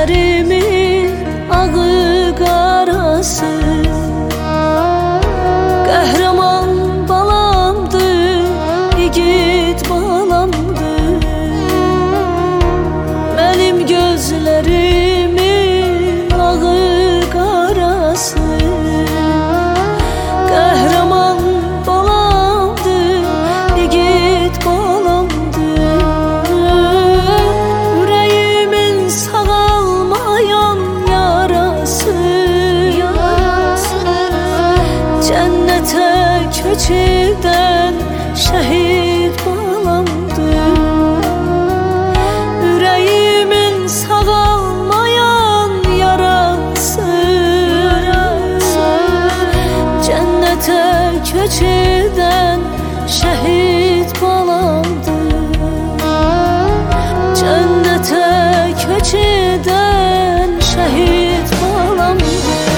gözlerimin ağı qarası. Qəhrəman balamdı, igid balamdı. Mənim gözlerimin ağı qarası. Qəhrəman balamdı, igid balamdı. Ürəyimin sağalmayan yarası. Cənnətə köçüdən şəhid balamdı. Ürəyimin sağalmayan yarası. Cənnətə köçüdən şəhid balamdı. Cənnətə köçüdən şəhid balamdı.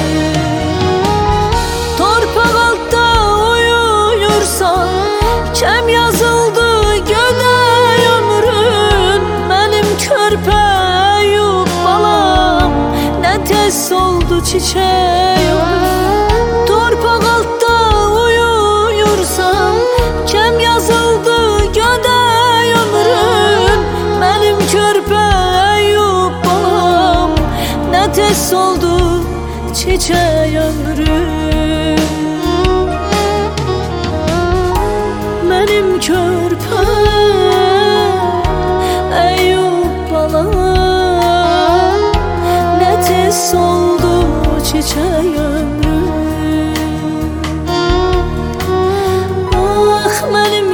Torpaq altda uyuyursan, kəm yazıldı gödək ömrün. Mənim körpəyub balam, nə tez soldu çiçək ömrün. Torpaq altda uyuyursan, kəm yazıldı gödək ömrün. Mənim körpəyub balam, nə tez soldu çiçək ömrün. Mənim körpəyub balam, nə tez soldu çiçək ömrün. Ah, mənim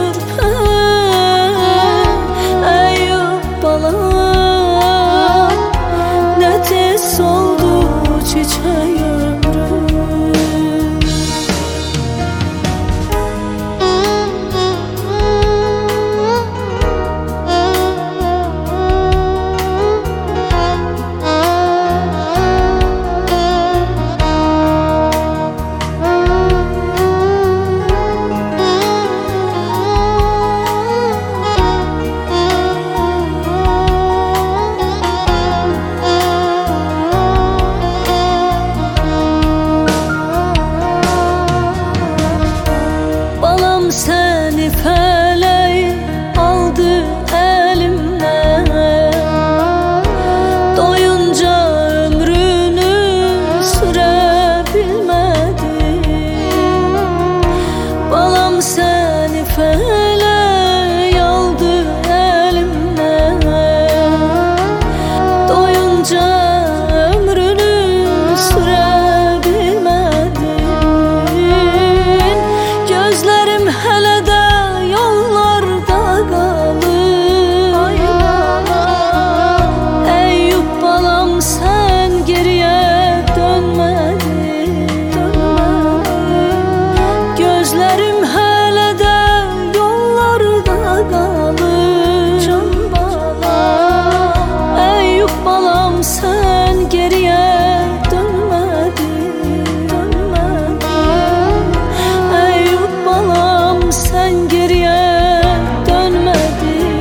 körpəyub balam, nə tez soldu çiçək ömrün. Səni fələk aldı əlimdən, doyunca ömrünü sürə bilmədi. Balam səni fələk aldı əlimdən, doyunca ömrünü sürə bilmədi. Gözlərim hələ də yollarda qalır. Əyyub balam, sən geriyə dönmədin. Gözlərim hələ də yollarda qalır. Əyyub balam, sən geriyə sən geriyə dönmədin.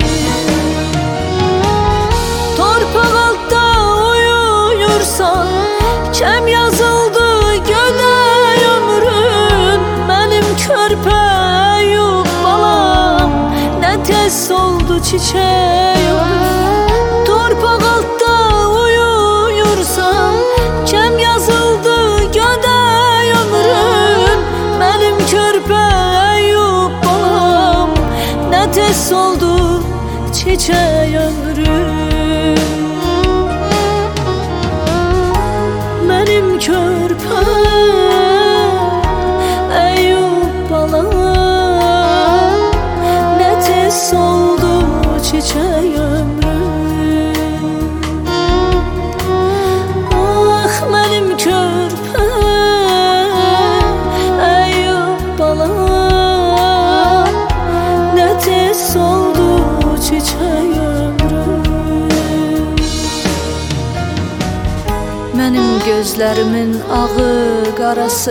Torpaq altda uyuyursan, kəm yazıldı gödək ömrün. Mənim körpəyub balam, nə tez soldu çiçək ömrün. Torpaq altda uyuyursan, kəm yazıldı gödək ömrün. Mənim körpəyub balam, nə tez soldu çiçək ömrün. Mənim körpəyub balam, nə tez soldu çiçək ömrün. Ah, mənim körpəyub balam, nə tez soldu çiçək ömrün. Mənim gözlərimin ağı qarası.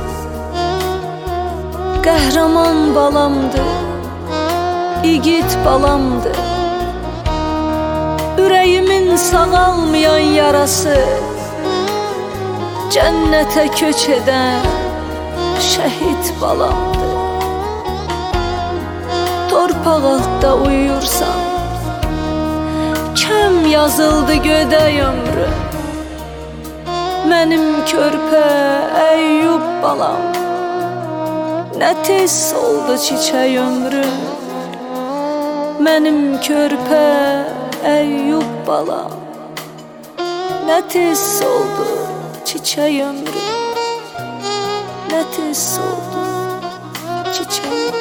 Qəhrəman balamdı, igid balamdı. Ürəyimin sağalmayan yarası, cənnətə köç edən şəhid balamdır. Torpaq altda uyuyursan, kəm yazıldı gödək ömrü. Mənim körpə Əyyub balam, nə tez soldu çiçək ömrü. Mənim körpə Əyyub balam, nə tez soldu çiçək ömrü. Nə tez soldu çiçək ömrü.